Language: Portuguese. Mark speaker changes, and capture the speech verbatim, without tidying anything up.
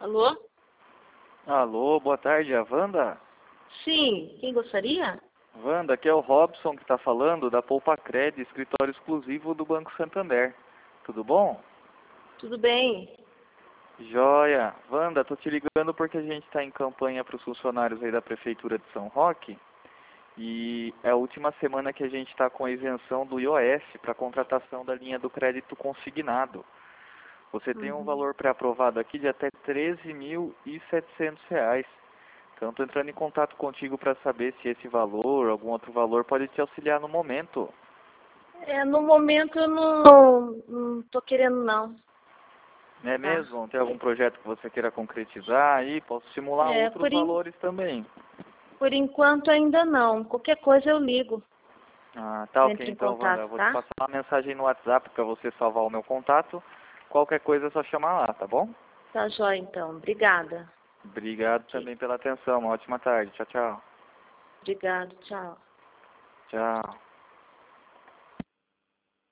Speaker 1: Alô?
Speaker 2: Alô, boa tarde, é a Wanda?
Speaker 1: Sim, quem gostaria?
Speaker 2: Wanda, aqui é o Robson que está falando da Poupa-Cred, escritório exclusivo do Banco Santander. Tudo bom?
Speaker 1: Tudo bem?
Speaker 2: Joia. Wanda, tô te ligando porque a gente está em campanha para os funcionários aí da Prefeitura de São Roque e é a última semana que a gente está com a isenção do I O S para contratação da linha do crédito consignado. Você tem um
Speaker 1: Uhum.
Speaker 2: valor pré-aprovado aqui de até treze mil e setecentos reais. Então, estou entrando em contato contigo para saber se esse valor, algum outro valor, pode te auxiliar no momento.
Speaker 1: É, no momento eu não, não tô querendo não,
Speaker 2: Não é
Speaker 1: tá?
Speaker 2: mesmo? Tem algum projeto que você queira concretizar aí? Posso simular
Speaker 1: É,
Speaker 2: outros
Speaker 1: por, en-
Speaker 2: valores também.
Speaker 1: por enquanto ainda não. Qualquer coisa eu ligo.
Speaker 2: Ah, tá ok
Speaker 1: Entre em
Speaker 2: então, Wanda.
Speaker 1: contato,
Speaker 2: Eu vou te
Speaker 1: tá?
Speaker 2: passar uma mensagem no WhatsApp para você salvar o meu contato. Qualquer coisa é só chamar lá, tá bom?
Speaker 1: Tá jóia então. Obrigada.
Speaker 2: Obrigado
Speaker 1: Ok.
Speaker 2: também pela atenção. Uma ótima tarde. Tchau, tchau.
Speaker 1: Obrigado, tchau.
Speaker 2: Tchau.